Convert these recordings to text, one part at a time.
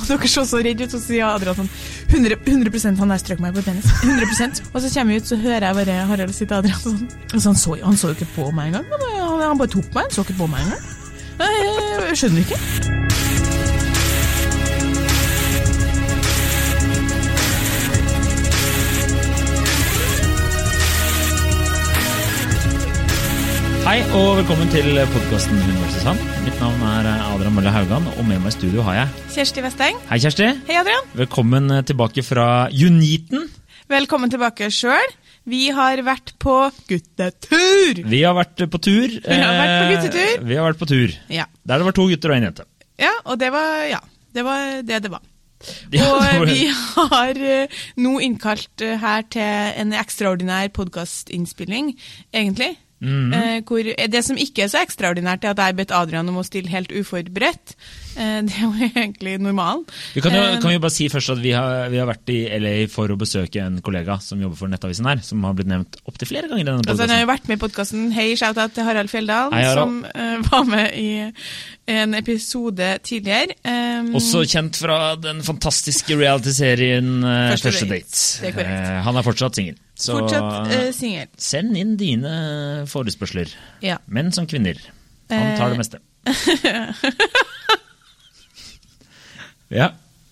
dere så redd ut, så sier Adrian sånn 100% han der strøk meg på penis 100%, og så kommer jeg ut, så hører jeg bare Harald sitte Adrian sånn, og så han så ikke på meg en gang, men han bare tok meg, han så ikke på meg en gang. Jeg skjønner ikke. Hei og velkommen til podcasten Hun vs. Han. Mitt navn Adrian Mølle Haugan, og med meg I studio har jeg Kjersti Vesteng. Hei Kjersti. Hei Adrian. Velkommen tilbake fra Uniten. Velkommen tilbake selv. Vi har vært på guttetur. Vi har vært på tur. Vi har vært på guttetur. Vi har vært på tur. Ja. Der det var 2 gutter og 1 jente. Ja, og det var det var. Ja, og vi har nå innkalt her til en ekstraordinær podcastinnspilling, egentlig. Hvor det som ikke så ekstraordinært at jeg bedt Adrian om å stille helt uforberedt. Det jo egentlig normalen. Vi kan jo bare si først at vi har vært I LA for å besøke en kollega som jobber for Nettavisen her, som har blitt nevnt opp til flere ganger I denne podcasten. Han har jo vært med I podcasten. Hei, shout-out til Harald Fjelldal, som var med I en episode tidligere. Også kjent fra den fantastiske reality-serien Første Date. Det korrekt. Han fortsatt single. Så single. Send inn dine forespørsler. Ja. Menn som kvinner. Han tar det meste. Ja.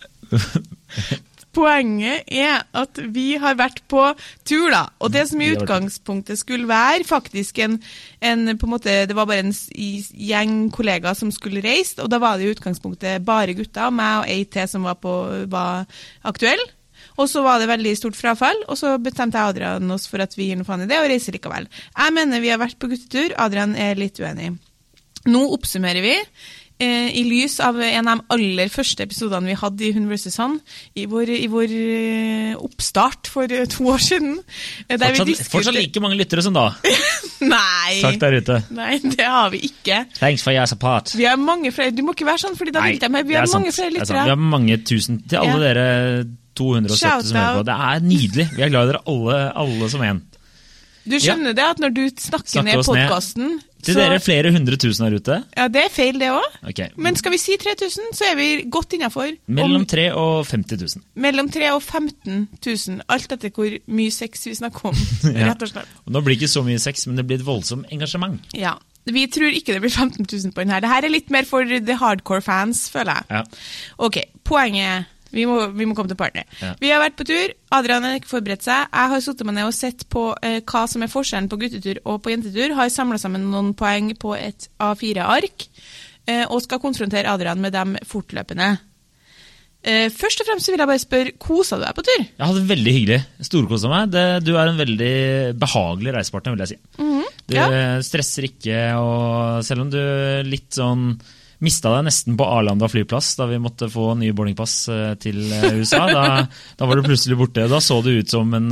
Poenget at vi har vært på tur da, og det som I utgangspunktet skulle være faktisk en på en måte, det var bare en gjeng kollegaer som skulle reist, og da var det I utgangspunktet bare gutter, meg og EIT som var aktuell. Og så var det veldig stort frafall, og så bestemte jeg Adrian oss for at vi gir noe faen I det, og reiser likevel. Jeg mener vi har vært på guttetur, Adrian litt uenig. Nå oppsummerer vi, I lys av en av de aller første episodene vi hadde I Hun vs. Han, I vår oppstart for 2 år siden. Fortsatt like mange lyttere som da. Nei. Sagt der ute. Nei, det har vi ikke. Thanks for your support. Vi har mange flere, du må ikke være sånn, fordi da vil jeg, men vi har mange flere lyttere. Vi har mange tusen, til alle dere 270 som hører på. Det nydelig. Vi glad I dere alle som en. Du skjønner det at når du snakker ned podcasten til dere flere 100 000 her ute. Ja, det feil det også. Okay. Men skal vi si 3000, så vi godt innenfor. Mellom 3 og 50 000. Mellom 3 og 15 000. Alt etter hvor mye sex vi snakker om, rett og slett. Og nå blir det ikke så mye sex, men det blir et voldsomt engasjement. Ja. Vi tror ikke det blir 15 000 på den her. Dette litt mer for the hardcore fans, føler jeg. Ja. Ok, poenget Vi må komme til partner. Ja. Vi har vært på tur, Adrian har ikke forberedt seg. Jeg har suttet meg ned og sett på hva som forskjellen på guttetur og på jentetur. Har samlet sammen noen poeng på et A4-ark, og skal konfrontere Adrian med dem fortløpende. Først og fremst så vil jeg bare spørre, koset du deg på tur? Jeg hadde det veldig hyggelig. Storkoset meg. Du en veldig behagelig reisepartner, vil jeg si. Du stresser ikke, og selv om du litt sånn mistet deg nesten på Arlanda flyplass da vi måtte få nye boardingpass til USA. Da var du plutselig borte. Da så du ut som en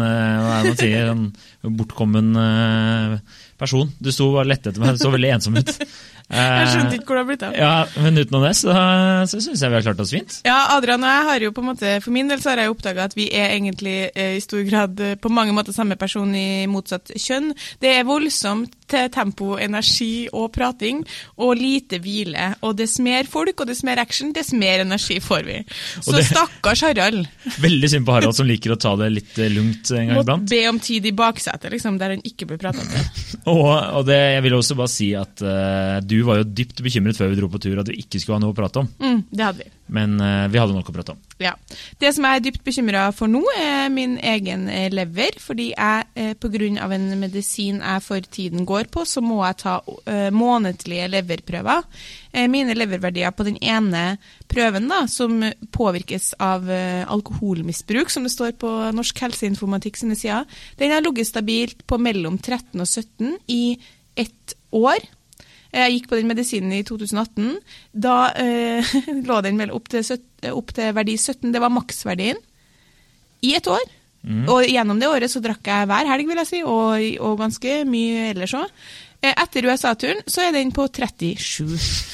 bortkommen person. Du sto og lette etter meg, du så veldig ensom ut. Jeg skjønte ikke hvor det har blitt av. Ja, men utenom det så synes jeg vi har klart oss fint. Ja, Adrian og jeg har jo på en måte, for min del så har jeg oppdaget at vi egentlig I stor grad på mange måter samme person I motsatt kjønn. Det voldsomt tempo, energi og prating, og lite hvile. Og dess mer folk, og dess mer action, dess mer energi får vi. Så stakkars Harald. Veldig synd på Harald som liker å ta det litt lungt en gang iblant. Må be om tid I baksetet, liksom, der han ikke blir pratet til. Og det, jeg vil også bare si at du var jo dypt bekymret før vi dro på tur at vi ikke skulle ha noe å prate om. Det hadde vi. Men vi hadde nok å prate om. Ja. Det som jeg dypt bekymret for nå min egen lever, fordi jeg på grunn av en medisin jeg for tiden går på, så må jeg ta månedlige leverprøver. Mine leververdier på den ene prøven da, som påvirkes av alkoholmisbruk, som det står på Norsk Helseinformatikk sine sider, den har ligget stabilt på mellom 13 og 17 I 1 år. Jeg gikk på den medisinen I 2018. Da lå den vel opp til verdi 17. Det var maksverdien I 1 år. Og gjennom det året så drakk jeg hver helg, vil jeg si, og ganske mye ellers også. Etter USA-turen så den på 37.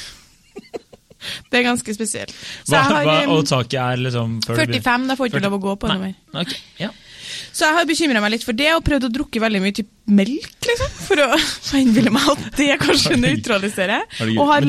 Det ganske spesielt. Og taket liksom... 45, da får ikke lov å gå på noe mer. Okay, ja. Så jeg har bekymret meg litt for det, og prøvd å drukke veldig mye typ melk, liksom, for å innbille meg at det kanskje nøytraliserer. Og har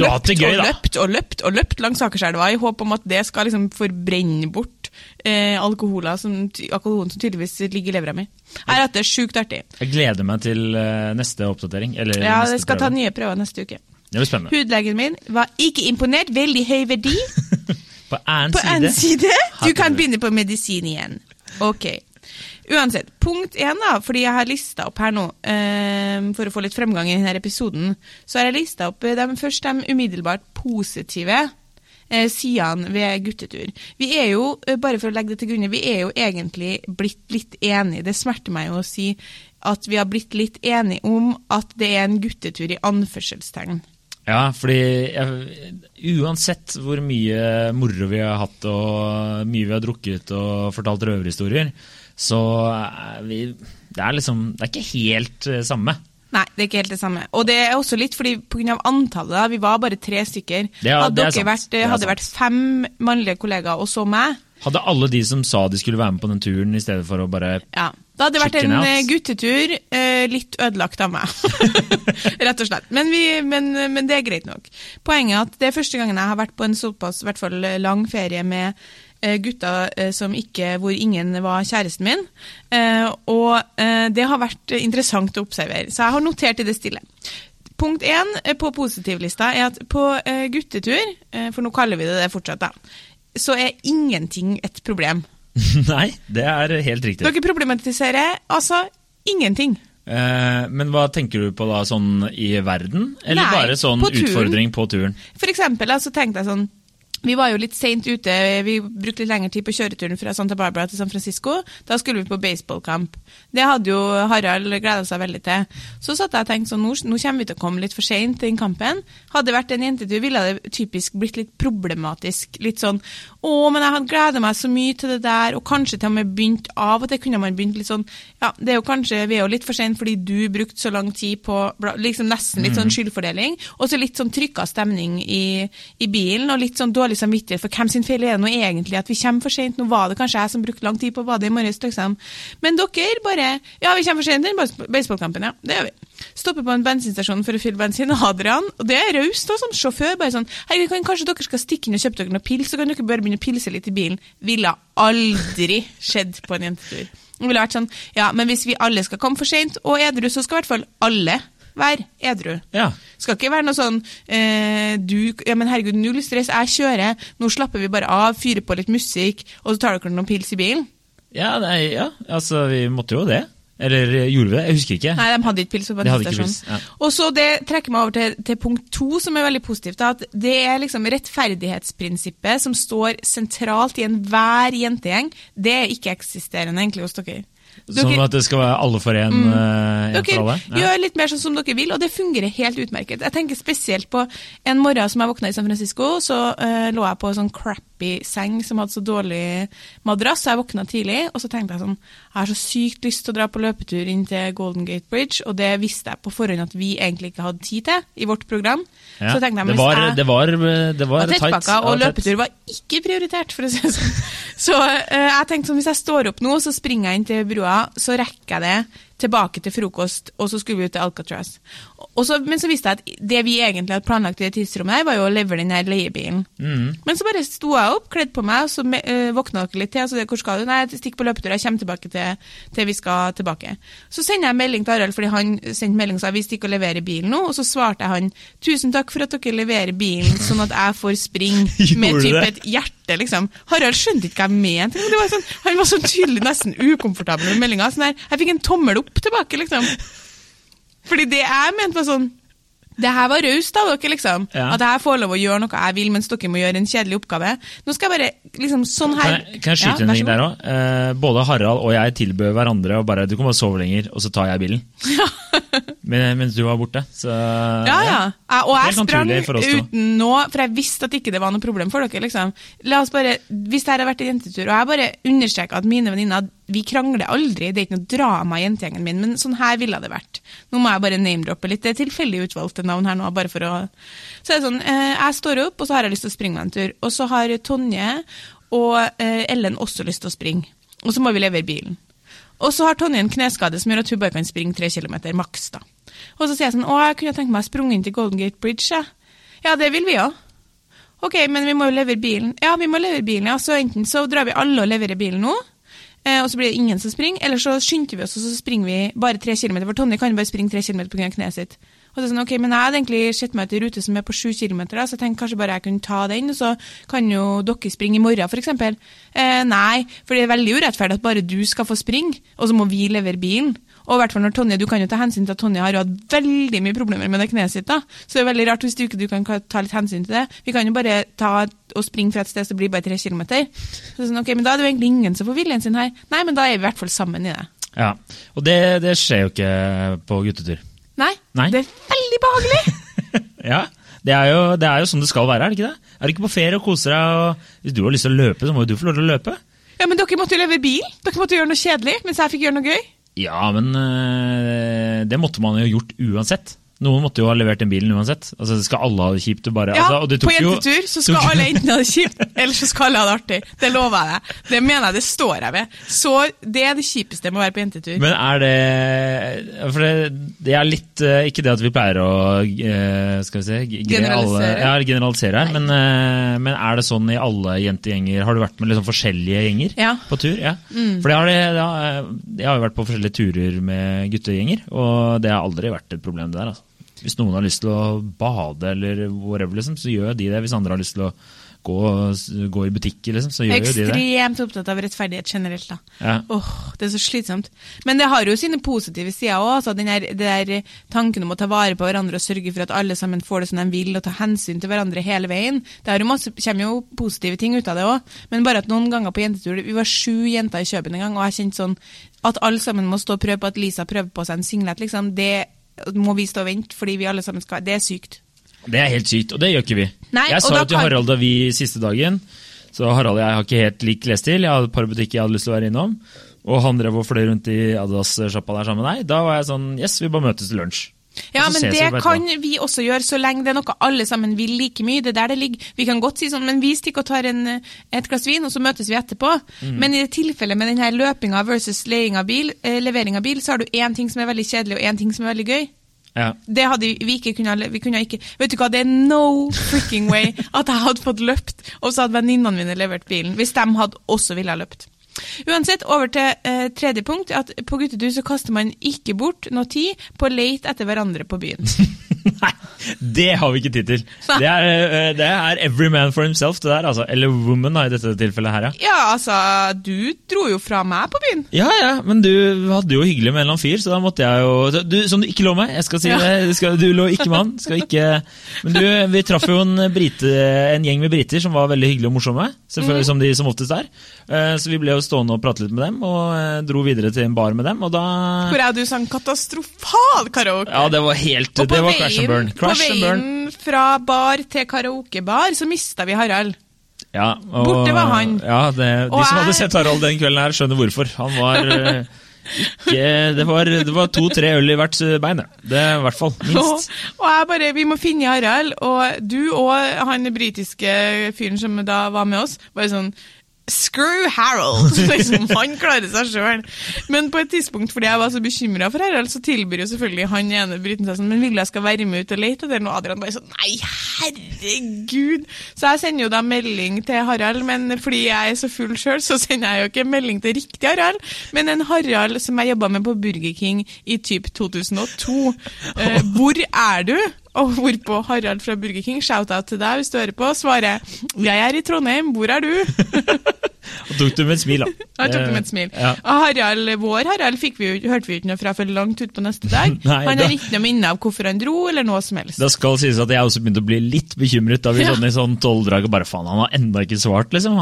løpt langs Akerselva I håp om at det skal liksom forbrenne bort alkoholen som tydeligvis ligger I leveren min. Jeg det sykt artig. Jeg gleder meg til neste oppdatering. Eller ja, neste jeg skal ta nye prøver neste uke. Det blir spennende. Hudlegen min var ikke imponert, veldig høy verdi. På en side? Du kan begynne på medisin igjen. Ok. Uansett, punkt 1 da, fordi jeg har listet opp her nå, for å få litt fremgang I denne episoden, så har jeg listet opp først de umiddelbart positive sidene ved guttetur. Vi jo, bare for å legge det til grunne, vi jo egentlig blitt litt enige. Det smerter meg jo å si at vi har blitt litt enige om at det en guttetur I anførselstegn. Ja, fordi uansett hvor mye moro vi har hatt og mye vi har drukket og fortalt røverhistorier, så det det ikke helt samme. Nei, det ikke helt det samme. Og det også litt fordi på grunn av antallet, vi var bare 3 stykker. Hadde det vært 5 mannlige kollegaer og så meg. Hadde alle de som sa de skulle være med på den turen I stedet for å bare ja, det hadde vært en guttetur litt ødelagt av meg. Rett og slett. Men det greit nok. Poenget at det første gangen jeg har vært på en såpass, I hvert fall lang ferie med gutter hvor ingen var kjæresten min, og det har vært interessant å observere. Så jeg har notert I det stille. Punkt 1 på positivlista at på guttetur, for nå kaller vi det fortsatt da, så ingenting et problem. Nei, det helt riktig. Dere problematiserer, altså ingenting. Men hva tenker du på da, sånn I verden? Eller bare sånn utfordring på turen? For eksempel, så tenkte jeg sånn, vi var jo litt sent ute, vi brukte litt lengre tid på kjøreturen fra Santa Barbara til San Francisco, da skulle vi på baseballkamp. Det hadde jo Harald gledet seg veldig til. Så satt jeg og tenkte sånn, nå kommer vi til å komme litt for sent til den kampen. Hadde det vært en jentetur, ville det typisk blitt litt problematisk, litt sånn, men jeg hadde gledet meg så mye til det der, og kanskje til og med begynt av, og det kunne man begynt litt sånn, ja, det jo kanskje, vi jo litt for sent fordi du brukte så lang tid på, liksom nesten litt sånn skyldfordeling, og så litt sånn trykket stemning I bilen, og litt sånn dårlig samvittighet, for hvem sin feil det nå egentlig, at vi kommer for sent, nå var det kanskje jeg som brukte lang tid på, var det I morges, liksom. Men dere bare, ja, vi kommer for sent til baseballkampen, ja, det gjør vi. Stopper på en bensinstasjon for å fylle bensin, og Adrian, og det raust da, som sjåfør, bare sånn, hei, kanskje dere skal stikke inn og kjøpe dere noe pils, så kan dere bare begynne å pilse litt I bilen. Ville aldri skjedd på en jentetur. Det ville vært sånn, ja, men hvis vi alle skal komme for sent, og edru, så skal I hvert fall alle være edru. Ja. Skal ikke være noe sånn, ja, men herregud, null stress, jeg kjører, nå slapper vi bare av, fyrer på litt musikk, og så tar dere noen pils I bilen. Ja, altså, vi måtte jo det. Eller gjorde vi det? Jeg husker ikke. Nei, de hadde ikke pils på bensinstasjonen. Ja. Og så det trekker meg over til punkt 2, som veldig positivt, at det liksom rettferdighetsprinsippet som står sentralt I enhver jentegjeng, det ikke eksisterende egentlig hos dere. Sånn at det skal være alle for en for alle? Dere gjør litt mer sånn som dere vil, og det fungerer helt utmerket. Jeg tenker spesielt på en morgen som jeg våknet I San Francisco, så lå jeg på en sånn crappy seng som hadde så dårlig madrass, så jeg våknet tidlig, og så tenkte jeg sånn, jeg har så sykt lyst til å dra på løpetur inn til Golden Gate Bridge, og det visste jeg på forhånd at vi egentlig ikke hadde tid til I vårt program. Ja, så tenkte jeg, det var tight. Og løpetur var ikke prioritert, for å si det sånn. Så jeg tenkte sånn, hvis jeg står opp nå, så springer jeg inn til brua, så rekker jeg det tilbake til frokost, og så skulle vi ut til Alcatraz. Men så visste jeg at det vi egentlig hadde planlagt I det tidsrommet her, var jo å levere den her leiebilen. Men så bare sto jeg opp, kledd på meg, og så våknet dere litt til, så hvor skal du? Nei, jeg stikker på løpetur, jeg kommer tilbake til vi skal tilbake. Så sender jeg melding til Harald, fordi han sendte melding og sa, vi stikker og leverer bilen nå, og så svarte jeg han, tusen takk for at dere leverer bilen, sånn at jeg får springe med type et hjerte, liksom. Harald skjønte ikke hva jeg mente. Det var sånn, han var sånn tydelig nesten ukomfortabel med meldingen, sånn her, jeg fikk en tommel opp tilbake, liksom. Fordi det jeg mente var sånn, det her var raust av dere, liksom. Ja. At jeg får lov å gjøre noe jeg vil, mens dere må gjøre en kjedelig oppgave. Nå skal jeg bare, liksom, sånn her... Kan jeg skyte en ting der også? Både Harald og jeg tilbød hverandre, og bare, du kan bare sove lenger, og så tar jeg bilen. Ja. Mens du var borte. Så, ja. Og jeg sprang uten nå, for jeg visste at ikke det var noe problem for dere, liksom. La oss bare, hvis det her har vært en jentetur, og jeg bare understreker at mine venninner, vi krangler aldri, det ikke noe drama I jentegjengen min, men sånn her ville det vært. Nå må jeg bare name-droppe litt, det tilfeldig utvalgte navn her nå, bare for å... Så det sånn, jeg står opp, og så har jeg lyst til å springe meg en tur, og så har Tonje og Ellen også lyst til å springe, og så må vi levere bilen. Og så har Tonje en kneskade som gjør at hun bare kan springe 3 kilometer maks da. Og så sier jeg sånn, jeg kunne tenkt meg å sprunge inn til Golden Gate Bridge, ja. Ja, det vil vi også. Ok, men vi må jo levere bilen. Ja, vi må levere bilen, ja. Så enten så drar vi alle og leverer bilen nå, og så blir det ingen som springer, eller så skynder vi oss, og så springer vi bare 3 kilometer, for Tonje kan jo bare springe 3 kilometer på grunn av kneet sitt. Og så sånn, ok, men jeg hadde egentlig sett meg til rute som er på 7 kilometer, da, så jeg tenkte kanskje bare jeg kunne ta den, og så kan jo dere springe i morgen, for eksempel. Nei, for det er veldig urettferdig at bare du skal få springe, og så må vi levere bilen. Og i hvert fall når Tonje, du kan jo ta hensyn til at Tonje har jo hatt veldig mye problemer med det kneet sitt da, så det er veldig rart hvis du ikke kan ta litt hensyn til det. Vi kan jo bare ta og springe fra et sted, så blir det bare 3 kilometer. Så sånn, ok, men da er det jo egentlig ingen som får viljen sin her. Nei, men da er vi i hvert fall sammen i det. Ja, og det skjer jo ikke på guttetur. Nei, det er veldig behagelig. Ja, det er jo sånn det skal være, er det ikke det? Er du ikke på ferie og koser deg, og hvis du har lyst til å løpe, så må jo du få lov til å løpe. Ja, men dere måtte jo levere bil. Dere måtte gjøre noe kjedelig, mens jeg fikk gjøre noe gøy. Ja, men det måtte man jo gjort uansett. Noen måtte jo ha levert den bilen uansett. Altså, det skal alle ha det kjipt. Bare, ja, altså, og det tok på jentetur så skal alle enten ha det kjipt, eller så skal alle ha det artig. Det lover jeg deg. Det mener jeg, det står jeg ved. Så det er det kjipeste med å være på jentetur. Men er det... For det er litt... Ikke det at vi pleier å... skal vi se... generalisere her. Men er det sånn i alle jentegjenger? Har du vært med liksom forskjellige gjenger på tur? Ja. For jeg har jo vært på forskjellige turer med guttegjenger, og det har aldri vært et problem det der, altså. Hvis noen har lyst til å bade eller whatever, liksom, så gjør de det. Hvis andre har lyst til å gå i butikker, liksom, så gjør jo de det. Ekstremt opptatt av rettferdighet generelt, da. Ja. Det er så slitsomt. Men det har jo sine positive sider også, altså det der tanken om å ta vare på hverandre og sørge for at alle sammen får det som de vil, og ta hensyn til hverandre hele veien. Det kommer jo positive ting ut av det også. Men bare at noen ganger på jentetur, vi var 7 jenter i Køben en gang, og jeg kjente sånn at alle sammen må stå og prøve på at Lisa prøver på seg en singlet, liksom. Det må vi stå og vente, fordi vi alle sammen skal. Det er sykt. Det er helt sykt, og det gjør ikke vi. Nei, jeg sa jo til Harald da vi siste dagen, så Harald og jeg har ikke helt lik klesstil, jeg hadde et par butikker jeg hadde lyst til å være innom, og han drev og fløy rundt i Adidas-shoppa der sammen med deg. Da var jeg sånn, yes, vi bare møtes til lunsj. Ja, men det kan vi også gjøre, så lenge det er noe alle sammen vil like mye. Det der det ligger. Vi kan godt si sånn, men vi stikker og tar et glass vin, og så møtes vi etterpå. Men i det tilfellet med denne løpinga versus levering av bil, så har du en ting som er veldig kjedelig, og en ting som er veldig gøy. Ja. Det hadde vi kunne ikke, vet du hva, det er no freaking way at jeg hadde fått løpt, og så hadde venninnene mine levert bilen, hvis de hadde også ville ha løpt. Uansett, over til tredje punkt, at på guttetur så kaster man ikke bort noe tid på å lete etter hverandre på byen. Nei, det har vi ikke tid til. Det er every man for himself, det der, altså. Eller woman da, i dette tilfellet her, ja. Ja, altså, du dro jo fra meg på byen. Ja, men du hadde jo hyggelig med en eller annen fyr, så da måtte jeg jo... som du ikke lå med, jeg skal si det. Du lå ikke med han, skal ikke... Men vi traff jo en gjeng med briter som var veldig hyggelige og morsomme, selvfølgelig som de som oftest er. Så vi ble jo stående og prate litt med dem, og dro videre til en bar med dem, og da... Hvor du sang katastrofal karaoke? Ja, det var helt... Det var crash and burn. På veien fra bar til karaokebar, så mistet vi Harald. Ja, og... Borte var han. Ja, de som hadde sett Harald den kvelden her, skjønner hvorfor. Han var... det var 2-3 øl i hvert bein, det er i hvert fall, minst. Og jeg bare, vi må finne Harald, og du og han britiske fyren som da var med oss, bare sånn, screw Harold, liksom, han klarer seg selv. Men på et tidspunkt, fordi jeg var så bekymret for Harald, så tilbyr jo selvfølgelig han ene briten seg sånn, men vil jeg skal være med ut og lete etter noe? Adrian bare sånn, nei, herregud. Så jeg sender jo da melding til Harald, men fordi jeg er så full selv, så sender jeg jo ikke melding til riktig Harald, men en Harald som jeg jobbet med på Burger King i typ 2002. Hvor er du? Og hvorpå Harald fra Burger King, shout-out til deg hvis du hører på, svarer, jeg er i Trondheim, hvor er du? Og tok du med et smil, da. Jeg tok det med et smil. Ja. Vår Harald hørte vi ikke noe fra for langt ut på neste dag. Nei, han har ikke noe minne av hvorfor han dro, eller noe som helst. Da skal sies at jeg også begynte å bli litt bekymret da vi sånn i sånn 12-drag, og bare faen, han har enda ikke svart, liksom.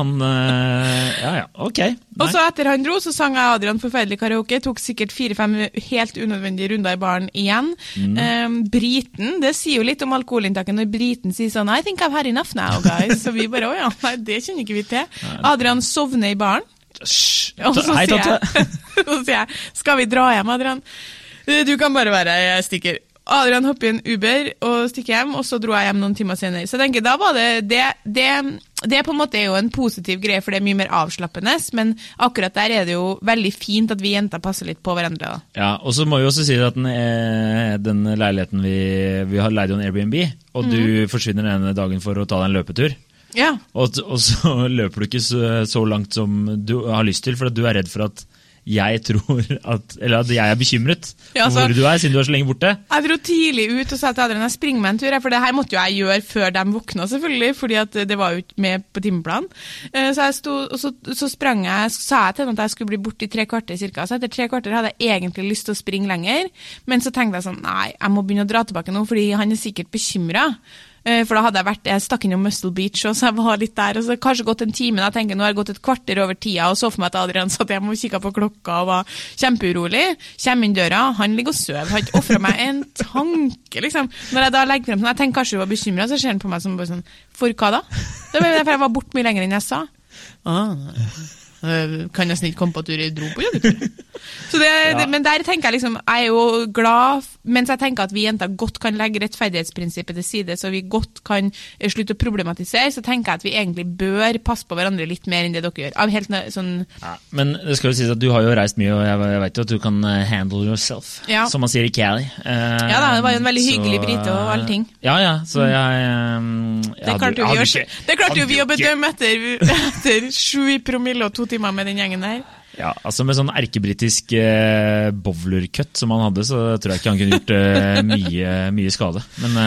Ok. Nei. Og så etter han dro, så sang jeg Adrian forferdelig karaoke, tok sikkert 4-5 helt unødvendige runder i baren igjen. Briten, det sier jo litt om alkoholinntaket når briten sier sånn, I think I've had enough now, guys. Så vi bare, nei, det kjenner ikke vi til. Adrian sovner i baren. Og så Hei, sier jeg, skal vi dra hjem, Adrian? Du kan bare være, jeg stikker. Adrian hopper i en Uber og stikker hjem, og så dro jeg hjem noen timer senere. Så jeg tenker, da var det det på en måte jo en positiv greie, for det mye mer avslappende, men akkurat der det jo veldig fint at vi jenter passer litt på hverandre. Da. Ja, og så må vi også si at den leiligheten vi har leid i en Airbnb, og du forsvinner den ene dagen for å ta deg en løpetur, ja. og så løper du ikke så langt som du har lyst til, for at du er redd for at jeg tror at jeg bekymret ja, for hvor du siden du så lenge borte. Jeg dro tidlig ut og sa til Adrian jeg springer meg en tur, for det her måtte jo jeg gjøre før de våkna selvfølgelig, fordi at det var jo ikke med på timeplan. Så jeg stod, og så sprang jeg, så sa jeg til dem at jeg skulle bli borte i 3 kvarter cirka, så etter 3 kvarter hadde jeg egentlig lyst til å springe lenger, men så tenkte jeg sånn, nei, jeg må begynne å dra tilbake nå, fordi han sikkert bekymret. For da hadde jeg stakk inn i Muscle Beach, og så jeg var litt der, og så kanskje gått en time, da tenker jeg, nå har jeg gått et kvarter over tida, og så for meg at Adrian satt hjemme og kikket på klokka og var kjempeurolig, kommer inn døra, han ligger og søv, har ikke offret meg en tanke, liksom. Når jeg da legger frem sånn, jeg tenker kanskje du var bekymret, så ser han på meg som bare sånn, for hva da? Det var derfor jeg var bort mye lenger enn jeg sa. Kan nesten ikke komme på at du dro på joggetur. Men der tenker jeg liksom, jeg jo glad, mens jeg tenker at vi jenter godt kan legge rettferdighetsprinsippet til side, så vi godt kan slutte å problematisere, så tenker jeg at vi egentlig bør passe på hverandre litt mer enn det dere gjør. Av helt sånn... Ja, men det skal jo sies at du har jo reist mye, og jeg vet jo at du kan handle yourself, som man sier i Cali. Ja da, det var jo en veldig hyggelig brite og alle ting. Ja, så det klarte jo vi å bedømme etter 7 promille og 2 timer med den gjengen der. Ja, altså med sånn erkebritisk bowlercut som han hadde, så tror jeg ikke han kunne gjort mye skade.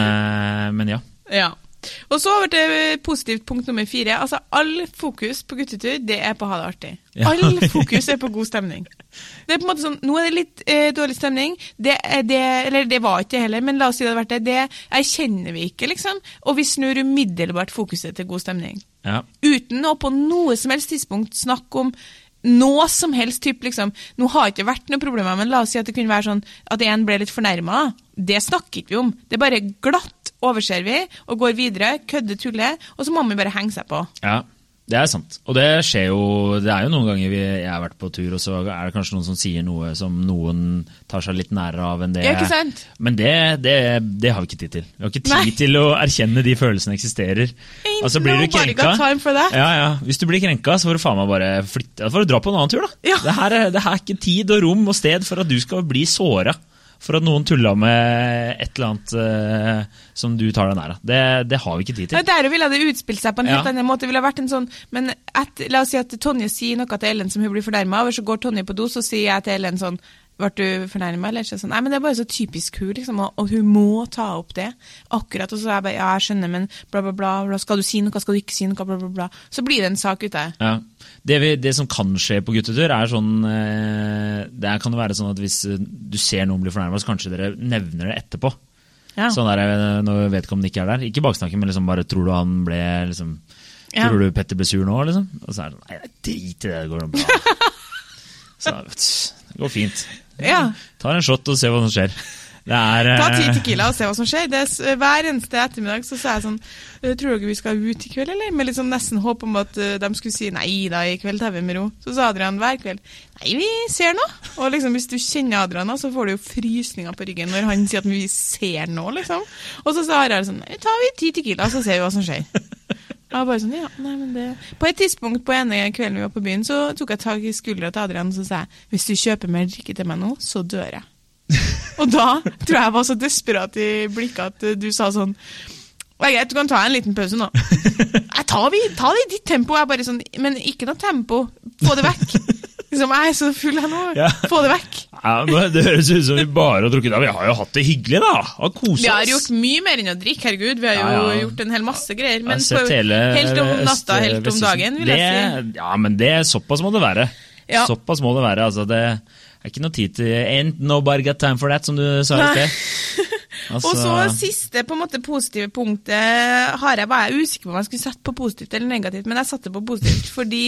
Men ja. Ja. Og så over til positivt punkt nummer 4. Altså, all fokus på guttetur, det på å ha det artig. Ja. All fokus på god stemning. Det på en måte sånn, nå det litt dårlig stemning, eller det var ikke det heller, men la oss si det hadde vært det erkjenner vi ikke, liksom, og vi snur umiddelbart fokuset til god stemning. Ja. Uten å på noe som helst tidspunkt snakke om noe som helst typ, liksom. Nå har ikke vært noen problemer, men la oss si at det kunne være sånn at en ble litt fornærmet. Det snakker vi om. Det bare glatt overser vi, og går videre, kødder, tuller, og så må vi bare henge seg på. Ja, det sant. Og det skjer jo, det jo noen ganger jeg har vært på tur, og så det kanskje noen som sier noe som noen tar seg litt nærere av enn det. Ja, ikke sant? Men det har vi ikke tid til. Vi har ikke tid til å erkjenne de følelsene eksisterer. Altså blir du krenka. Ja. Hvis du blir krenka, så får du faen meg bare flytte. Da får du dra på en annen tur, da. Ja. Det her ikke tid og rom og sted for at du skal bli såret. For at noen tuller med et eller annet som du tar deg nær av. Det har vi ikke tid til. Der ville det utspilt seg på en helt annen måte. Det ville vært en sånn, men la oss si at Tonje sier noe til Ellen som hun blir fornærmet av, og så går Tonje på do, så sier jeg til Ellen sånn, ble du fornærmet, eller sånn? Nei, men det bare så typisk hun, liksom, og hun må ta opp det, akkurat, og så jeg bare, ja, jeg skjønner, men bla, bla, bla, skal du si noe, skal du ikke si noe, bla, bla, bla, så blir det en sak ute. Ja, det som kan skje på guttetur sånn, det kan jo være sånn at hvis du ser noen bli fornærmet, så kanskje dere nevner det etterpå. Ja. Sånn når vedkommende ikke der. Ikke baksnakken, men liksom bare tror du han ble, liksom, tror du Petter ble sur nå, liksom? Og så det sånn, nei, drit i det går bra. Så det går fint. Ja. Tar en shot og ser hva som skjer. Ta 10 tequila og se hva som skjer. Hver eneste ettermiddag så sa jeg sånn, tror dere vi skal ut i kveld, eller? Med litt sånn nesten håp om at de skulle si, nei da, i kveld tar vi med ro. Så sa Adrian hver kveld, nei, vi ser nå. Og liksom, hvis du kjenner Adrian, så får du jo frysninger på ryggen når han sier at vi ser nå, liksom. Og så sa Adrian sånn, tar vi 10 tequila, så ser vi hva som skjer. Jeg bare sånn, ja, nei, men det... På et tidspunkt på ene kvelden vi var på byen, så tok jeg tag i skuldra til Adrian, og så sa jeg, hvis du kjøper mer drikke til meg nå, så dør jeg. Og da tror jeg var så desperat i blikket at du sa sånn, greit, du kan ta en liten pause nå. Ta det i ditt tempo. Jeg bare sånn, men ikke noe tempo. Få det vekk. Liksom, jeg så full her nå. Ja. Få det vekk. Ja, men det høres ut som vi bare har drukket. Vi har jo hatt det hyggelig da. Vi har gjort mye mer enn å drikke, herregud. Vi har jo gjort en hel masse greier. Men helt om natta, helt om dagen, vil jeg si. Ja, men såpass må det være. Ja. Såpass må det være. Altså, det ikke noe tid til ain't nobody got time for that, som du sa i sted. Altså... Og så siste på en måte positive punktet var jeg usikker på om jeg skulle sette på positivt eller negativt, men jeg satte på positivt, fordi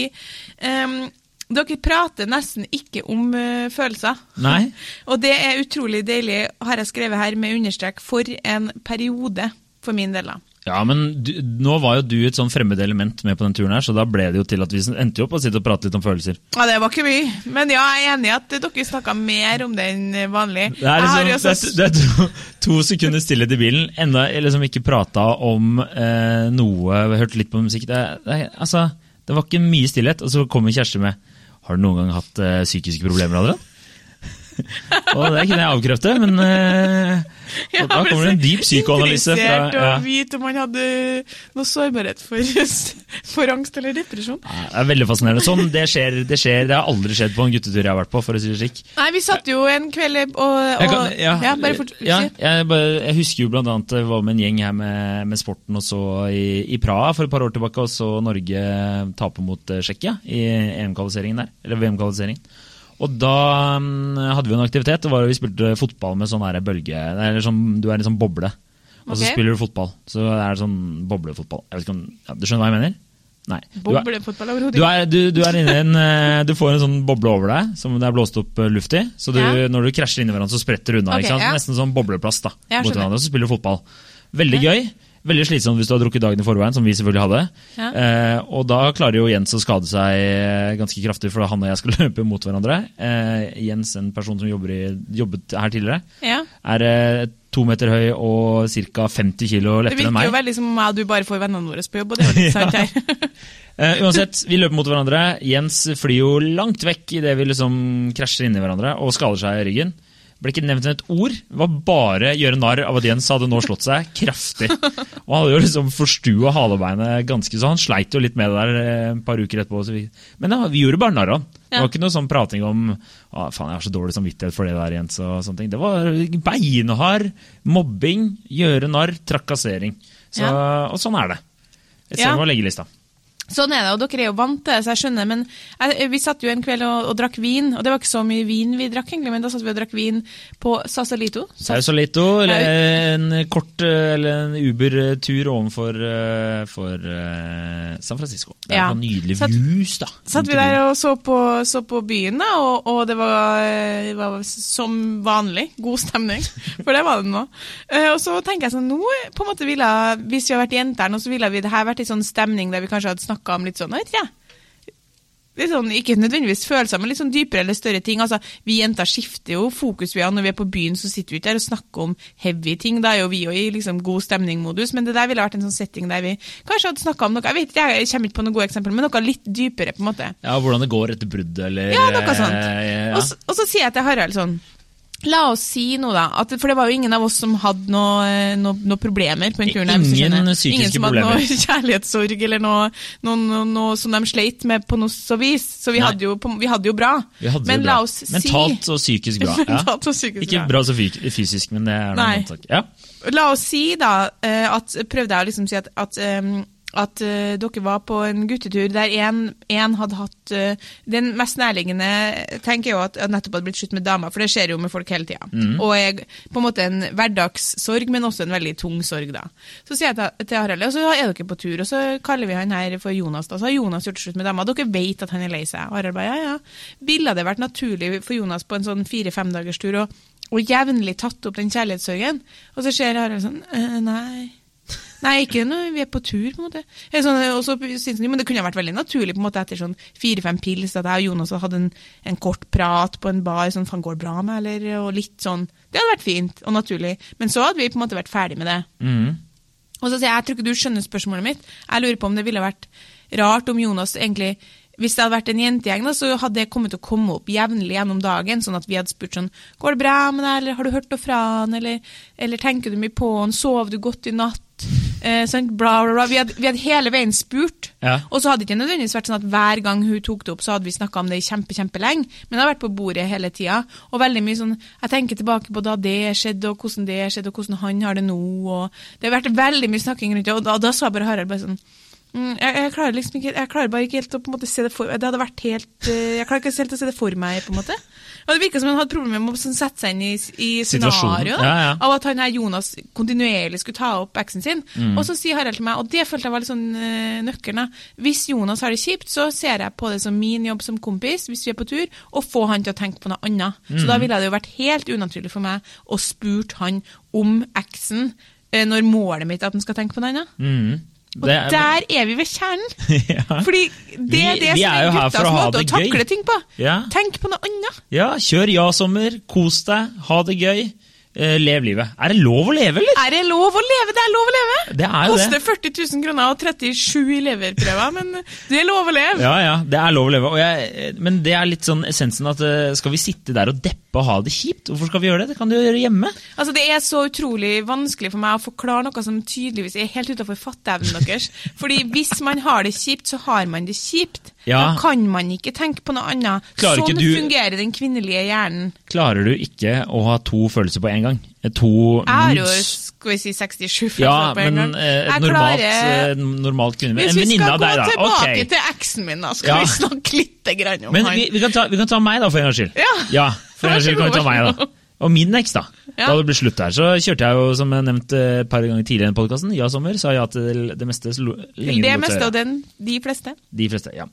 dere prater nesten ikke om følelser. Nei. Og det utrolig deilig, har jeg skrevet her med understrek, for en periode for min del da. Ja, men nå var jo du et sånn fremmed element med på den turen her, så da ble det jo til at vi endte jo opp å sitte og prate litt om følelser. Ja, det var ikke mye, men ja, jeg er enig i at dere snakket mer om det enn vanlig. Det er 2 sekunder stille til bilen, enda jeg liksom ikke pratet om noe, vi hørte litt på musikk, altså, det var ikke mye stillhet, og så kommer Kjersti med, har du noen gang hatt psykiske problemer, Adrian? Og det kunne jeg avkrefte, men da kommer det en dyp psykoanalyse interessert å vite om han hadde noe sårbarhet for angst eller depresjon. Ja, det er veldig fascinerende. Sånn, det skjer, det har aldri skjedd på en guttetur jeg har vært på, for å si det slik. Nei, vi satt jo en kveld jeg husker jo blant annet jeg var med en gjeng her med sporten og så i Praha for et par år tilbake, og så Norge taper mot Tsjekkia i EM-kvalifiseringen der, eller VM-kvalifiseringen. Og da hadde vi en aktivitet, det var at vi spilte fotball med sånn her bølge, eller sånn, du er en sånn boble, og så spiller du fotball, så det er sånn boblefotball. Jeg vet ikke om, du skjønner hva jeg mener? Nei. Boblefotball overhodet. Du er inne du får en sånn boble over deg, som det er blåst opp luft i, så når du krasjer inn i hverandre, så spretter du unna, ikke sant? Nesten sånn bobleplass da, mot hverandre, og så spiller du fotball. Veldig gøy. Veldig slitsomt hvis du har drukket dagen i forveien, som vi selvfølgelig hadde. Og da klarer jo Jens å skade seg ganske kraftig, for han og jeg skal løpe mot hverandre. Jens, en person som jobbet her tidligere, er 2 meter høy og cirka 50 kilo lettere enn meg. Det virker jo veldig som du bare får vennene våre på jobb, og det er jo litt sant her. Uansett, vi løper mot hverandre. Jens flyr jo langt vekk i det vi liksom krasjer inn i hverandre, og skader seg i ryggen. Ble ikke nevnt et ord, det var bare gjøre narr av at Jens hadde nå slått seg kraftig. Og han hadde jo liksom forstuet halebeinet ganske så, han sleit jo litt med det der et par uker etterpå. Men ja, vi gjorde bare narr av han. Det var ikke noe sånn prating om, faen jeg har så dårlig samvittighet for det der Jens og sånne ting. Det var beinhard, mobbing, gjøre narr, trakassering. Og sånn er det. Et sted må legge lista. Sånn er det, og dere er jo vant til det, så jeg skjønner, men vi satt jo en kveld og drakk vin, og det var ikke så mye vin vi drakk egentlig, men da satt vi og drakk vin på Sausalito. Sausalito, en kort, eller en Uber-tur ovenfor San Francisco. Det er en nydelig hus da. Satt vi der og så på byen da, og det var som vanlig, god stemning, for det var det nå. Og så tenker jeg sånn, nå på en måte hvis vi har vært jenter nå, så ville vi det her vært i sånn stemning der vi kanskje hadde snakket om litt sånn, litt sånn, ikke nødvendigvis følelser, men litt sånn dypere eller større ting. Altså, vi jenter skifter jo fokus når vi er på byen, så sitter vi ikke der og snakker om heavy ting, da er jo vi jo i liksom god stemning-modus, men det der ville vært en sånn setting der vi kanskje hadde snakket om noe, jeg vet ikke, jeg kommer ikke på noen gode eksempler, men noe litt dypere på en måte. Ja, hvordan det går etter brudd, eller... Ja, noe sånt. Og så sier jeg til Harald sånn, la oss si noe da, for det var jo ingen av oss som hadde noe problemer på en tur. Ingen psykiske problemer. Ingen som hadde noe kjærlighetssorg eller noe som de sleit med på noe så vis. Så vi hadde jo bra. Men la oss si... Mentalt og psykisk bra. Mentalt og psykisk ikke bra så fysisk, men det er noe annet sak. Ja. La oss si da, prøvde jeg å liksom si at dere var på en guttetur der en hadde hatt den mest nærliggende, tenker jeg jo at nettopp hadde blitt slutt med damer, for det skjer jo med folk hele tiden. Og på en måte en hverdagssorg, men også en veldig tung sorg da. Så sier jeg til Harald, og så er dere på tur, og så kaller vi han her for Jonas da, så har Jonas gjort slutt med damer, dere vet at han er lei seg. Harald bare, ja. Ville det vært naturlig for Jonas på en sånn 4-5 dagers tur og jevnlig tatt opp den kjærlighetssorgen? Og så ser Harald sånn, Nei, ikke når vi er på tur, på en måte. Og så synes jeg, men det kunne vært veldig naturlig, på en måte, etter sånn 4-5 pils, at jeg og Jonas hadde en kort prat på en bar, sånn, faen, går det bra med, eller, og litt sånn. Det hadde vært fint og naturlig. Men så hadde vi på en måte vært ferdig med det. Og så sier jeg tror ikke du skjønner spørsmålet mitt. Jeg lurer på om det ville vært rart om Jonas egentlig, hvis det hadde vært en jentegjeng, da, så hadde det kommet til å komme opp jevnlig gjennom dagen, sånn at vi hadde spurt sånn, går det bra med deg, eller har du hørt noe fra han, eller tenker du mye på han, sov du godt i natt? Sånn, bla, bla, bla. Vi hadde hele veien spurt, og så hadde det ikke nødvendigvis vært sånn at hver gang hun tok det opp, så hadde vi snakket om det i kjempelenge, men det har vært på bordet hele tiden, og veldig mye sånn, jeg tenker tilbake på da det skjedde, og hvordan han har det nå, og det har vært veldig mye snakking rundt det, og da sa bare Harald bare sånn, jeg klarer bare ikke helt å på en måte se det for meg, det hadde vært helt, jeg klarer ikke helt å se det for meg på en måte, og det virket som han hadde problemer med å sette seg inn i scenario av at han her Jonas kontinuerlig skulle ta opp eksen sin, og så sier Harald til meg, og det følte jeg var litt sånn nøkkelen, hvis Jonas har det kjipt, så ser jeg på det som min jobb som kompis, hvis vi er på tur, og få han til å tenke på noe annet, så da ville det jo vært helt unaturlig for meg å spurt han om eksen når målet mitt at den skal tenke på den annen. Og der vi ved kjernen. Ja. Fordi det det som guttas måte å takle ting på. Ja. Tenk på noe annet. Ja, kjør ja-sommer, kos deg, ha det gøy. Lev livet. Det lov å leve, eller? Det lov å leve, det lov å leve. Det jo koster det. 40 000 kroner og 37 i leverprøver, men det lov å leve. Ja, det lov å leve. Men det litt sånn essensen at skal vi sitte der og deppe og ha det kjipt? Hvorfor skal vi gjøre det? Det kan du gjøre hjemme. Altså, det så utrolig vanskelig for meg å forklare noe som tydeligvis helt utenfor fatteevnen deres. Fordi hvis man har det kjipt, så har man det kjipt. Ja. Da kan man ikke tenke på noe annet. Sånn fungerer den kvinnelige hjernen. Klarer du ikke å ha to følelser på en gang? Jeg har jo, skal vi si, 67 følelser på en gang. Normalt kvinne. Hvis vi skal gå tilbake til eksen min, da, skal vi snakke litt grann om men han. Vi kan ta meg da, for en gang skyld. Ja, for en gang skyld kan vi ta meg da. Og min eks da, da det ble slutt her, så kjørte jeg jo, som jeg nevnte et par ganger tidligere i podcasten, ja-sommer, sa ja til det meste. Det meste og de fleste. De fleste, ja.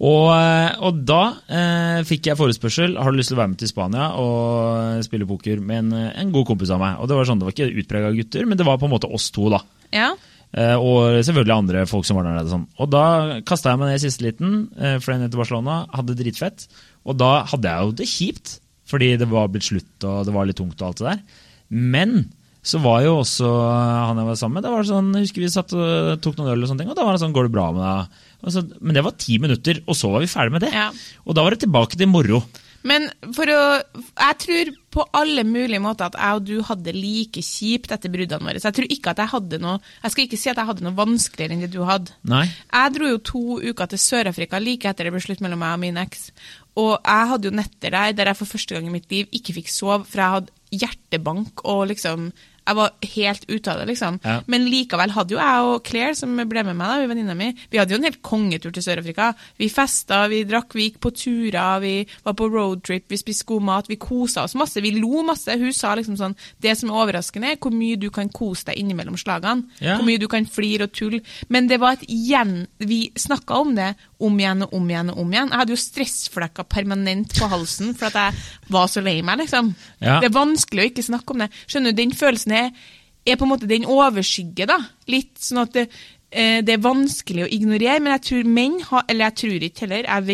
Og da fikk jeg forespørsel, har du lyst til å være med til Spania og spille poker med en god kompis av meg? Og det var sånn, det var ikke utpreget gutter, men det var på en måte oss to da. Ja. Og selvfølgelig andre folk som var der nede. Sånn. Og da kastet jeg meg ned i siste liten, fløy ned til Barcelona, hadde dritfett, og da hadde jeg jo det kjipt, fordi det var blitt slutt, og det var litt tungt og alt det der. Men så var jo også han jeg var sammen med, det var sånn, husker vi satt og tok noen øl og sånne ting, og da var det sånn, går det bra med deg? Men det var 10 minutter, og så var vi ferdig med det. Ja. Og da var det tilbake til moro. Men jeg tror på alle mulige måter at jeg og du hadde like kjipt etter bruddene våre. Så jeg tror ikke at jeg hadde noe, jeg skal ikke si at jeg hadde noe vanskeligere enn det du hadde. Nei. Jeg dro jo 2 uker til Sør-Afrika like etter det ble slutt mellom meg og min eks. Og jeg hadde jo netter der jeg for første gang i mitt liv ikke fikk sove, for jeg hadde hjertebank og liksom, jeg var helt ute av det liksom. Ja. Men likevel hadde jo jeg og Claire som ble med meg da, venninna mi, vi hadde jo en helt kongetur til Sør-Afrika. Vi festet, vi drakk, vi gikk på turer, vi var på roadtrip, vi spiste god mat, vi koset oss masse, vi lo masse. Hun sa liksom sånn, det som overraskende hvor mye du kan kose deg innimellom slagene, hvor mye du kan flire og tulle. Men det var vi snakket om det om igjen og om igjen og om igjen. Jeg hadde jo stressflekker permanent på halsen for at jeg var så lei meg liksom. Ja. Det vanskelig å ikke snakke om det. Skjønner du, den følelsen på en måte den overskygge da. Litt sånn at det vanskelig å ignorere, men jeg tror menn eller jeg tror ikke heller, jeg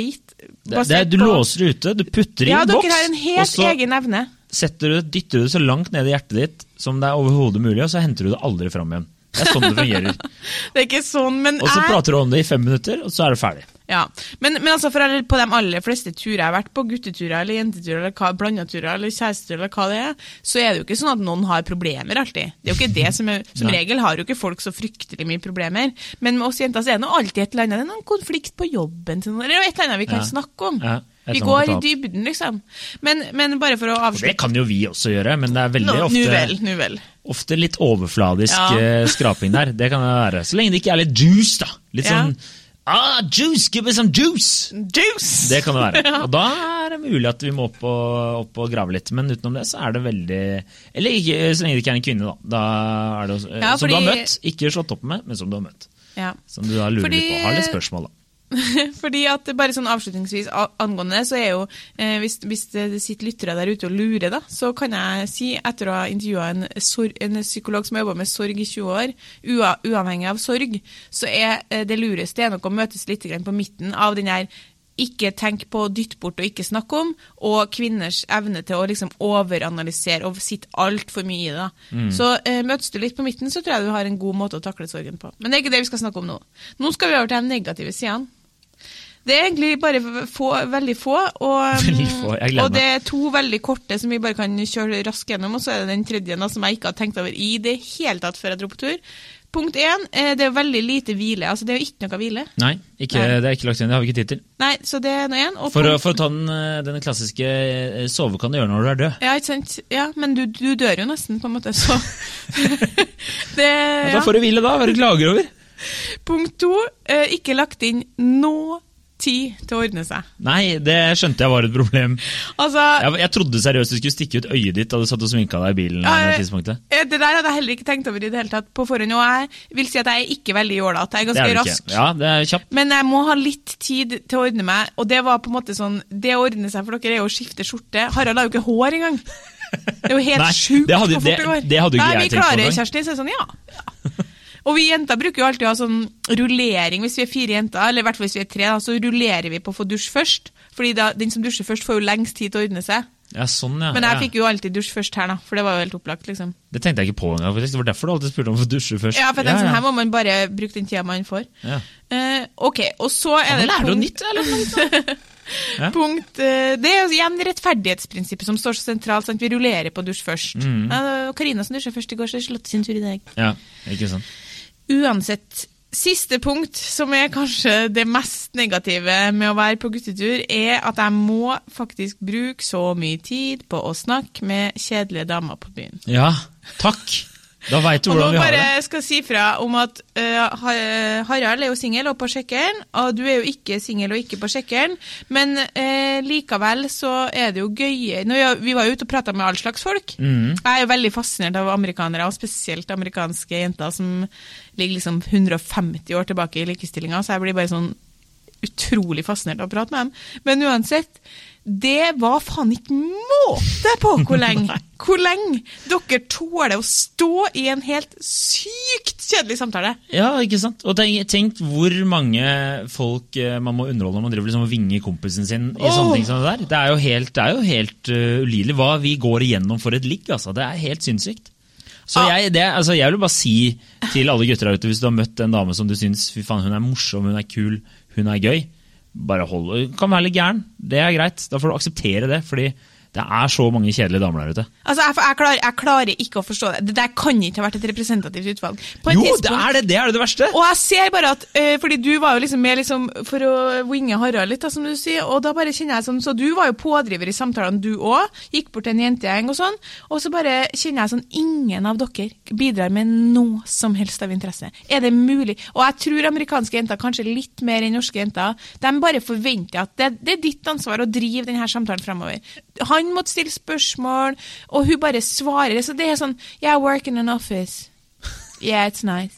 vet. Du låser ute, du putter i en boks. Ja, dere har en helt egen evne. Dytter du det så langt ned i hjertet ditt som det overhodet mulig, og så henter du det aldri frem igjen. Det sånn det fungerer. Det ikke sånn, men og så prater du om det i 5 minutter, og så det ferdig. Ja, men altså på de aller fleste turer jeg har vært på, gutteturer eller jenteturer eller blandeturer eller kjæresteturer eller hva det så det jo ikke sånn at noen har problemer alltid. Det jo ikke det som regel har jo ikke folk så fryktelig mye problemer. Men med oss jenter så det noe alltid et eller annet, noen konflikt på jobben, eller et eller annet vi kan snakke om. Ja. Vi går i dybden, liksom. Men bare for å avslutte. Det kan jo vi også gjøre, men det veldig ofte... Nu vel. Ofte litt overfladisk skraping der. Det kan det være. Så lenge det ikke litt juice, da. Litt sånn, juice, give me some juice! Juice! Det kan det være. Og da det mulig at vi må opp og grave litt, men utenom det så det veldig... Eller ikke, så lenge det ikke en kvinne, da. Da det som du har møtt, ikke slått opp med, men som du har møtt. Ja. Som du har lurer litt på. Har litt spørsmål, da. Fordi at bare sånn avslutningsvis angående så jo hvis det sitter lyttere der ute og lurer da, så kan jeg si etter å ha intervjuet en psykolog som har jobbet med sorg i 20 år, uavhengig av sorg, så det lureste nok å møtes litt grann på midten av den her ikke tenk på, dytt bort og ikke snakke om, og kvinners evne til å liksom overanalysere og sitte alt for mye i det. Så møtes du litt på midten, så tror jeg du har en god måte å takle sorgen på. Men det ikke det vi skal snakke om nå. Nå skal vi over til de negative sidene. Det egentlig bare veldig få, og det 2 veldig korte som vi bare kan kjøre raskt gjennom, og så det den tredje som jeg ikke har tenkt over i det hele tatt før jeg dro på tur. Punkt 1, det veldig lite hvile, altså det jo ikke noe hvile. Nei, det ikke lagt inn, det har vi ikke tid til. Nei, så det noe igjen. For å ta den klassiske sove kan du gjøre når du død. Ja, ikke sant? Ja, men du dør jo nesten på en måte, så... Da får du hvile da, hva du klager over? Punkt 2, ikke lagt inn noe tid til å ordne seg. Nei, det skjønte jeg var et problem. Altså, jeg trodde seriøst du skulle stikke ut øyet ditt da du satt og sminket deg i bilen på tidspunktet. Det der hadde jeg heller ikke tenkt over i det hele tatt på forhånd, og jeg vil si at jeg er ikke veldig jålete, jeg er ganske rask. Ja, det er kjapt. Men jeg må ha litt tid til å ordne meg, og det var på en måte sånn, det å ordne seg for dere er jo å skifte skjorte. Harald har jo ikke hår engang. Det er jo helt sjukt hvor fort det går. Det hadde jo ikke jeg tenkt på. Nei, vi klarer, Kjersti, så er det sånn, ja. Og vi jenter bruker jo alltid å ha sånn rullering. Hvis vi er 4 jenter, eller i hvert fall hvis vi er 3, da, så rullerer vi på å få dusj først. Fordi den som dusjer først får jo lengst tid til å ordne seg. Ja, sånn, ja. Men jeg fikk jo alltid dusj først her, da, for det var jo helt opplagt, liksom. Det tenkte jeg ikke på engang, faktisk. Det var derfor du alltid spurte om å få dusje først. Ja, for jeg tenkte sånn, her må man bare bruke den tida man får. Ja. Ok, og så er det punkt... nytt, eller? Ja. Punkt, det er jo igjen rettferdighetsprinsippet som står så sentralt, sant? Vi rullerer på dusj først. Karina som dusjer først i går, så Charlotte sin tur i dag. Ja, ikke sant. Uansett, siste punkt, som er kanskje det mest negative med å være på guttetur, er at jeg må faktisk bruke så mye tid på å snakke med kjedelige damer på byen. Ja, takk. Da vet du hvordan vi har det. Og nå bare skal si fra om at Harald er jo single og på sjekkeren, og du er jo ikke single og ikke på sjekkeren, men likevel så er det jo gøy. Vi var jo ute og pratet med all slags folk. Jeg er jo veldig fascinert av amerikanere, og spesielt amerikanske jenter som ligger liksom 150 år tilbake i likestillingen, så jeg blir bare sånn utrolig fascinert av å prate med dem. Men uansett, det var faen ikke måte på hvor lenge dere tåler å stå i en helt sykt kjedelig samtale. Ja, ikke sant? Og tenk hvor mange folk man må underholde når man driver liksom og vinger kompisen sin i sånne ting som det der. Det er jo helt ulidelig hva vi går igjennom for et ligg, altså. Det er helt sinnssykt. Så jeg vil bare si til alle gutter der ute, hvis du har møtt en dame som du synes, fy faen, hun er morsom, hun er kul, hun er gøy, bare kan være litt gæren, det er greit, da får du akseptere det, fordi det er så mange kjedelige damer der ute. Altså, jeg klarer ikke å forstå det. Det der kan ikke ha vært et representativt utvalg. Jo, det er det verste. Og jeg ser bare at, fordi du var jo liksom med liksom, for å winge Harald litt, da, som du sier, og da bare kjenner jeg sånn, så du var jo pådriver i samtalen du også, gikk bort til en jentegjeng og sånn, og så bare kjenner jeg sånn, ingen av dere bidrar med noe som helst av interesse. Er det mulig? Og jeg tror amerikanske jenter, kanskje litt mer enn norske jenter, de bare forventer at det er ditt ansvar å drive denne samtalen fremover. Han måtte stille spørsmål, og hun bare svarer. Så det er sånn, yeah, I work in an office. Yeah, it's nice.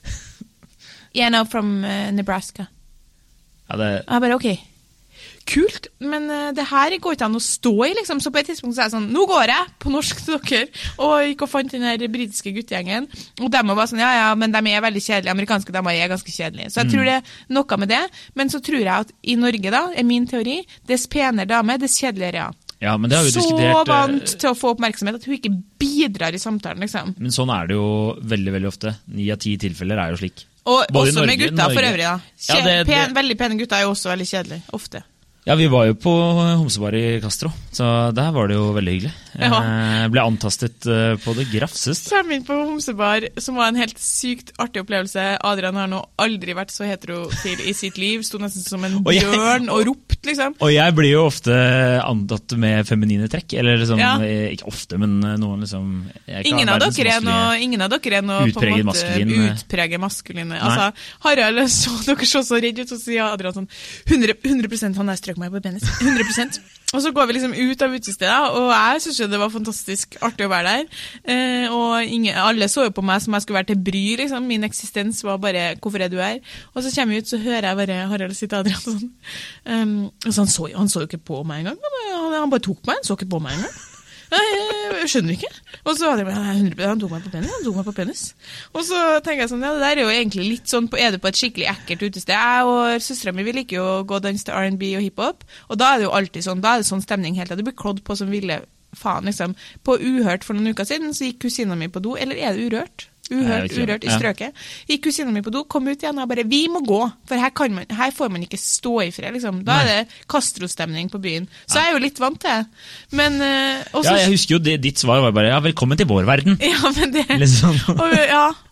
Yeah, no, from Nebraska. Ja, jeg bare, ok. Kult, men det her går ikke an å stå i, liksom. Så på et tidspunkt så er jeg sånn, nå går jeg på norsk til dere, og gikk og fant den her britiske guttegjengen, og de var sånn, ja, men de er veldig kjedelige, amerikanske damer er ganske kjedelige. Så jeg tror det er noe med det, men så tror jeg at i Norge da, er min teori, dess penere dame, dess kjedeligere, ja. Ja, men det har vi diskutert. Så vant til å få oppmerksomhet at hun ikke bidrar i samtalen, liksom. Men sånn er det jo veldig, veldig ofte. 9 av 10 tilfeller er jo slik. Og både også med gutta for øvrig, da. Ja, veldig pene gutta er jo også veldig kjedelige, ofte. Ja, vi var jo på Homsebar i Castro, så der var det jo veldig hyggelig. Jeg ble antastet på det grafsest. Kommer inn på Homsebar, som var en helt sykt artig opplevelse. Adrian har nå aldri vært så heterofil i sitt liv, stod nesten som en bjørn og ropt, liksom. Og jeg blir jo ofte antatt med feminine trekk, eller liksom, ikke ofte, men noen liksom... Ingen av dere er noe utpreget maskuline. Altså, Harald så dere så redd ut, og sier Adrian sånn, 100% han er strøk meg på penis, 100%. Og så går vi liksom ut av utestedet, og jeg synes jo det var fantastisk artig å være der. Og alle så jo på meg som jeg skulle være til bry, liksom. Min eksistens var bare, hvorfor er du her? Og så kommer vi ut, så hører jeg bare Harald sitte Adrian sånn. Og så han så jo ikke på meg en gang. Han bare tok meg, han så ikke på meg en gang. Jeg skjønner ikke. Og så hadde jeg han tok meg på penis. Og så tenker jeg sånn, ja, det der er jo egentlig litt sånn, er du på et skikkelig ekkelt utested? Jeg og søsteren min vil ikke jo gå og danse til R&B og hiphop, og da er det jo alltid sånn, da er det sånn stemning helt, at du blir klådd på som ville faen, liksom. På Uhørt for noen uker siden, så gikk kusina mi på do, eller er det Urørt? Urørt i strøket. Gikk kusina mi på do, kom ut igjen og bare, vi må gå, for her får man ikke stå i fred, liksom. Da er det Castro-stemning på byen. Så jeg er jo litt vant til det. Men, også, ja, jeg husker jo ditt svar var bare, ja, velkommen til vår verden. Ja, men det, liksom. og, ja,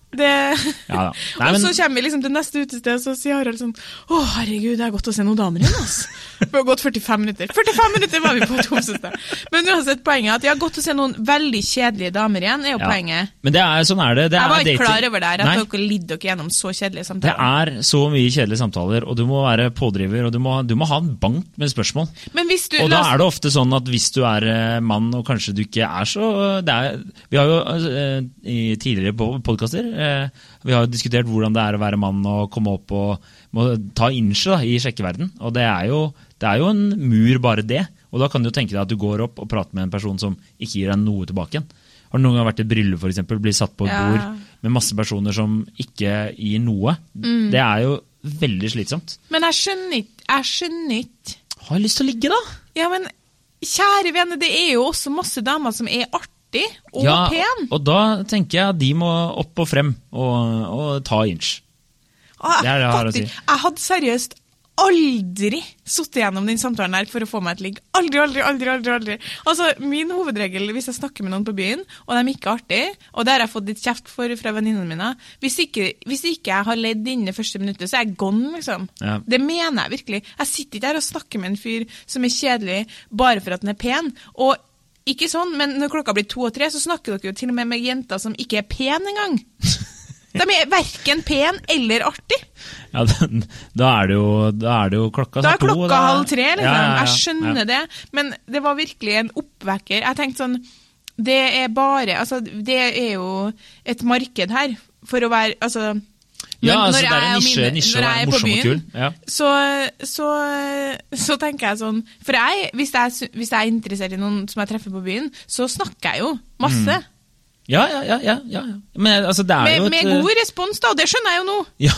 Ja, og så kommer vi liksom til neste utested, og så sier Harald sånn, herregud, det er godt å se noen damer igjen, altså. Vi har gått 45 minutter. 45 minutter var vi på et homsested. Men uansett, poenget at jeg har gått å se noen veldig kjedelige damer igjen, er jo poenget. Men sånn er det. Jeg var ikke klar over det her, at dere lidde dere gjennom så kjedelige samtaler. Det så mye kjedelige samtaler, og du må være pådriver, og du må ha en bank med spørsmål. Og da det ofte sånn at hvis du mann, og kanskje du ikke så... vi har jo i tidligere podcaster, vi har jo diskutert hvordan det å være mann og komme opp og må ta innsjø i sjekkeverden, og det er jo en mur bare det, og da kan du jo tenke deg at du går opp og prater med en person som ikke gir deg noe tilbake igjen. Har du noen gang vært i bryllup for eksempel, blir satt på et bord med masse personer som ikke gir noe? Det jo veldig slitsomt. Men jeg skjønner ikke. Har jeg lyst til å ligge da? Ja, men kjære venner, det jo også masse damer som artig og pen. Og da tenker jeg at de må opp og frem og ta inch. Det det jeg har å si. Jeg hadde seriøst aldri suttet gjennom den samtalen her for å få meg et ligg. Aldri. Altså, min hovedregel, hvis jeg snakker med noen på byen, og de ikke artig, og det har jeg fått litt kjeft fra venninnene mine, hvis ikke jeg har ledd inn det første minuttet, så jeg gone, liksom. Ja. Det mener jeg virkelig. Jeg sitter ikke her og snakker med en fyr som kjedelig, bare for at den pen, og ikke sånn, men når klokka blir 2 og 3, så snakker dere jo til og med jenter som ikke pen engang. De hverken pen eller artig. Ja, da det jo klokka Da klokka 2:30, liksom. Jeg skjønner det, men det var virkelig en oppvekker. Jeg tenkte sånn, det bare, altså, det jo et marked her, for å være, altså... Når det en nisje å være morsom og kul. Ja. Så tenker jeg sånn, for hvis jeg interessert i noen som jeg treffer på byen, så snakker jeg jo masse. Ja. Men altså, det jo med god respons da, og det skjønner jeg jo nå. Ja,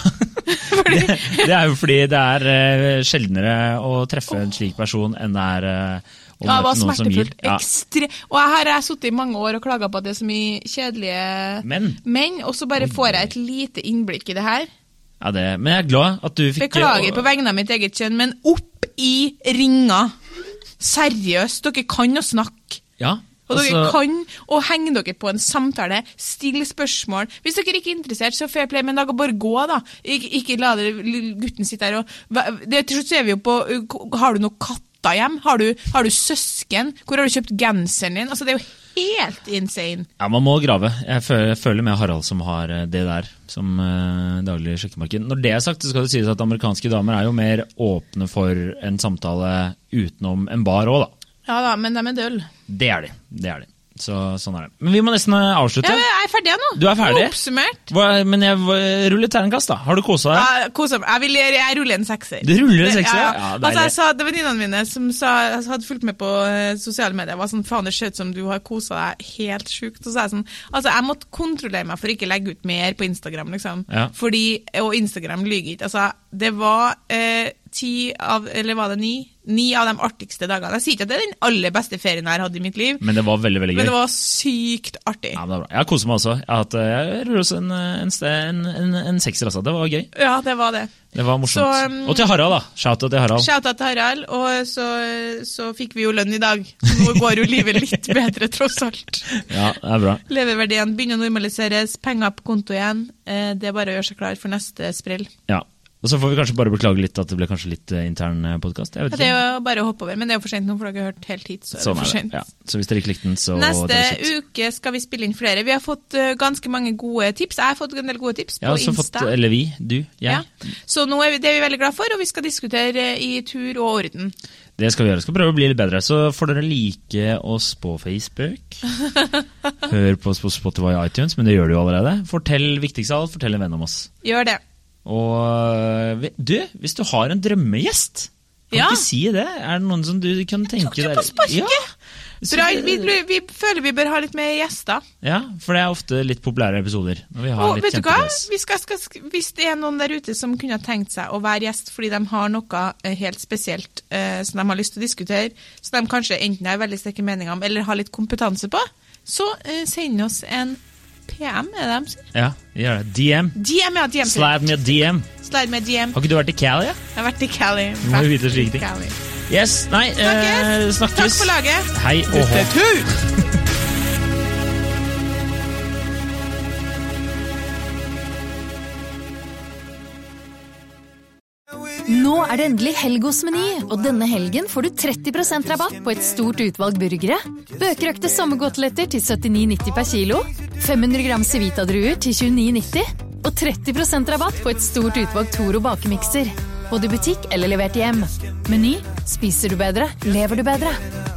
det jo fordi det sjeldnere å treffe en slik person enn det å møte noen som gir. Og her har jeg suttet i mange år og klaget på at det så mye kjedelige menn, og så bare får jeg et lite innblikk i det her. Ja, men jeg glad at du fikk... Beklager på vegne av mitt eget kjønn, men opp i ringa. Seriøst, dere kan å snakke. Ja. Og dere kan å henge dere på en samtale, stille spørsmål. Hvis dere ikke interessert, så fair play, men da bare gå da. Ikke la gutten sitte her og... Til slutt ser vi jo på, har du noe katter hjem? Har du søsken? Hvor har du kjøpt genseren din? Altså, det jo helt insane. Ja, man må grave. Jeg føler med Harald som har det der, som daglig sjekkemarked. Når det sagt, så skal det sies at amerikanske damer jo mer åpne for en samtale utenom en bar også, da. Ja da, men de døll. Det de. Så sånn det. Men vi må nesten avslutte. Ja, jeg ferdig nå. Du ferdig? Oppsummert. Men jeg ruller terningkast da. Har du koset deg? Ja, koset meg. Jeg ruller en 6er. Du ruller en 6er? Ja, altså, jeg sa, det var venninnene mine som hadde fulgt med på sosiale medier, var sånn, faen, det skjøt som du har koset deg helt sjukt. Og så jeg sånn, altså, jeg måtte kontrollere meg for ikke å legge ut mer på Instagram, liksom. Ja. Og Instagram lyger ikke. Altså, det var 10 av, eller var det 9 av de artigste dagene. Jeg sier ikke at det den aller beste ferien jeg hadde i mitt liv. Men det var veldig, veldig gøy. Men det var sykt artig. Ja, det var bra. Jeg koser meg også. Jeg ruller også en 6er, altså. Det var gøy. Ja, det var det. Det var morsomt. Og til Harald da. Shoutout til Harald. Shoutout til Harald, og så fikk vi jo lønn i dag. Nå går jo livet litt bedre, tross alt. Ja, det bra. Leververdien begynner å normaliseres, penger på konto igjen. Det bare å gjøre seg klar for neste sprell. Ja. Og så får vi kanskje bare beklage litt at det ble kanskje litt intern podcast. Ja, det jo bare å hoppe over, men det jo for sent nå, for dere har hørt helt hit, så det for sent. Ja. Så hvis dere ikke likte den, så... Neste uke skal vi spille inn flere. Vi har fått ganske mange gode tips. Jeg har fått en del gode tips på Insta. Eller vi, du, jeg. Ja. Så nå det vi veldig glad for, og vi skal diskutere i tur og orden. Det skal vi gjøre. Vi skal prøve å bli litt bedre. Så får dere like oss på Facebook. Hør på oss på Spotify og iTunes, men det gjør du jo allerede. Fortell viktigst av alt, fortell en venn om oss. Gjør det. Og du, hvis du har en drømmegjest, kan du ikke si det? Det noen som du kan tenke deg? På sparket. Bra, vi føler vi bør ha litt mer gjester. Ja, for det ofte litt populære episoder når vi har litt vet du hva? Hvis det noen der ute som kunne tenkt seg å være gjest fordi de har noe helt spesielt som de har lyst til å diskutere, så de kanskje enten har veldig sterke meninger om eller har litt kompetanse på, så send oss en PM, det de sier? Ja, gjør det. DM. DM. Slide med DM. DM. Har ikke du vært i Cali? Ja? Jeg har vært i Cali. Du må vite slik ting. Yes, nei, snakkes. Takk for laget. Hei og hå. Nå det endelig helg hos Meny, og denne helgen får du 30% rabatt på et stort utvalg burgere. Bøkerøkte sommergåteletter til 79,90 per kilo, 500 gram Civita-druer til 29,90, og 30% rabatt på et stort utvalg Toro bakemikser. Både i butikk eller levert hjem. Meny, spiser du bedre, lever du bedre.